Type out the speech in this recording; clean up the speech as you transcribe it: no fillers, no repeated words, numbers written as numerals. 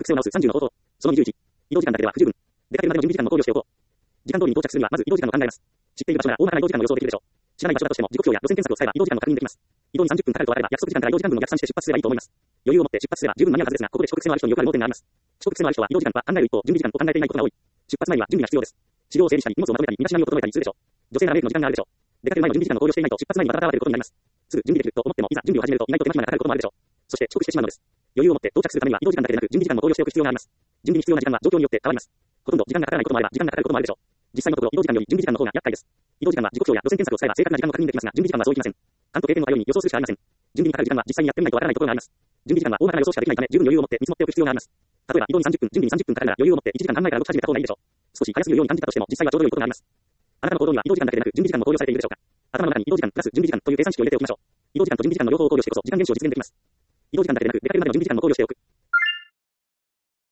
癖を直す30の方法。その21。移動時間だけでは不十分。出かけるまでの準備時間も考慮しておこう。時間通りに到着するには、まず移動時間を考えます。知っている場所なら大まかな移動時間を予想できるでしょう。知らない場所だとしても、時刻表や路線検索を使えば移動時間も確認できます。移動に30分かかるとあれば、約束時間から移動時間分を逆算して出発すればいいと思います。余裕を持って出発すれば十分間に合うはずですが、ここで遅刻癖のある人によくある盲点があります。遅刻癖のある人は移動時間は考える一方、準備時間と考えていないことが多い。出発前には準備が必要です。資料を整理したり、荷物をまとめたり、身だしなみを整えたりするでしょう。女性ならメイクの時間があるでしょう。出かける前の準備時間を考慮していないと、出発前にバタバタ慌てることになります。すぐ準備できると思っても、いざ準備を始めると意外と手間暇がかかることもあるでしょう。そして遅刻してしまうのです。余裕を持って到着するためには移動時間だけでなく準備時間も考慮しておく必要があります。準備に必要な時間は状況によって変わります。ほとんど時間がかからないこともあれば、時間がかかることもあるでしょう。実際のところ移動時間より準備時間の方が厄介です。移動時間は時刻表や路線検索を使えば正確な時間も確認できますが、準備時間はそういきません。勘と経験のあるように予想するしかありません。準備にかかる時間は実際にやってみないとわからないところがあります。準備時間は大まかな予想しかできないため、十分余裕を持って見積もっておく必要があります。例えば移動に30分、準備に30分かかるなら余裕を持って1時間考えから動き始めた方がいいでしょう。少し早すぎるように感じたとしても、実際はちょうど良いことがあります。あなたの行動には移動時間だけでなく準備時間も考慮されているでしょうか。頭の中に移動時間プラス準備時間という計算式を入れておきましょう。移動時間と準備時間の両方を考慮してこそ時間厳守を実現できます。移動時間だけでなく出かけるまでの準備時間も考慮しておく。